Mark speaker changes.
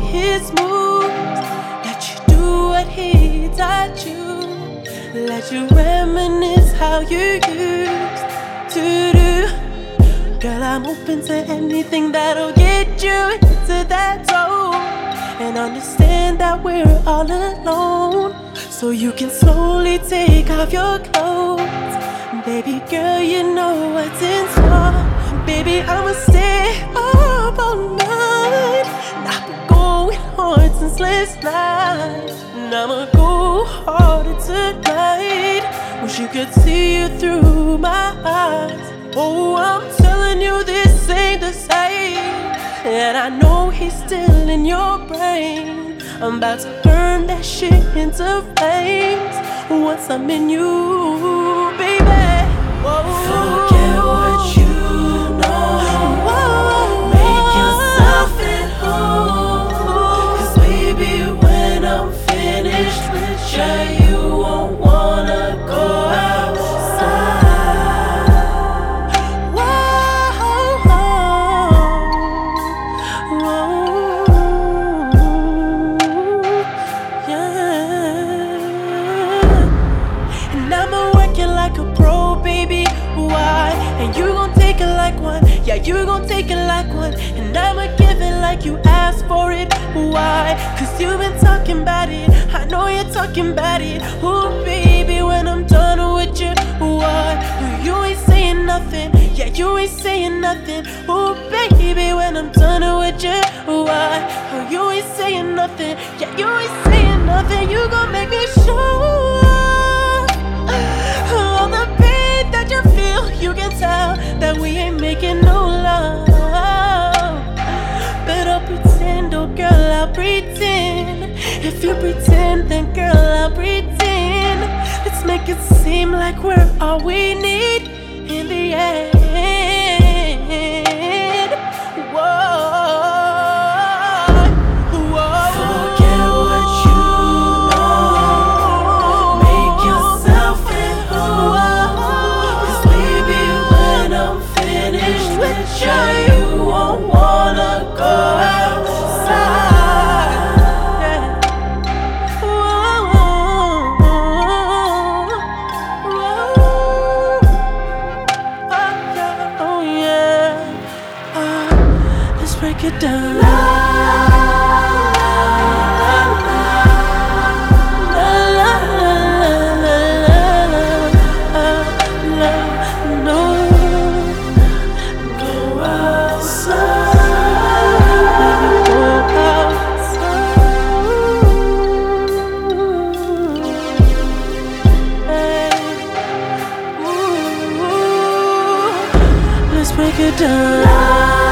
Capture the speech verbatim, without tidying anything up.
Speaker 1: his moves. Let you do what he taught you. Let you reminisce how you used to do. Girl, I'm open to anything that'll get you into that zone. And understand that we're all alone, so you can slowly take off your clothes. Baby girl, you know what's in store. Baby, I'ma stay up all night. I've been going hard since last night, and I'ma go harder tonight. Wish you could see you through my eyes. Oh, I'm telling you, this ain't the same. And I know he's still in your brain. I'm about to burn that shit into flames once I'm in you, baby. Whoa.
Speaker 2: Forget what you know.
Speaker 1: Whoa.
Speaker 2: Make yourself at home. Cause baby, when I'm finished with you, you won't wanna go outside.
Speaker 1: Whoa. Whoa. Yeah. And I'ma work you like a pro, baby. Why? And you gon' take it like one. Yeah, you gon' take it like one. And I'ma give it like you asked for it. Why? Cause you've been talking about it. I know you're talking about it. Ooh, baby, when I'm done with you, what? You ain't saying nothing. Yeah, you ain't saying nothing. Ooh, baby, when I'm done with you, what? You ain't saying nothing. Yeah, you ain't saying nothing. You gon' make me sure all the pain that you feel. You can tell that we ain't making no love. But I'll pretend, oh girl, I'll pretend. If you pretend, then girl, I'll pretend. Let's make it seem like we're all we need in the end. Whoa.
Speaker 2: Forget what you know. Make yourself at home. Cause baby, when I'm finished with you, you won't wanna go outside.
Speaker 1: Oh yeah. Uh, let's break it down. Let's break it down.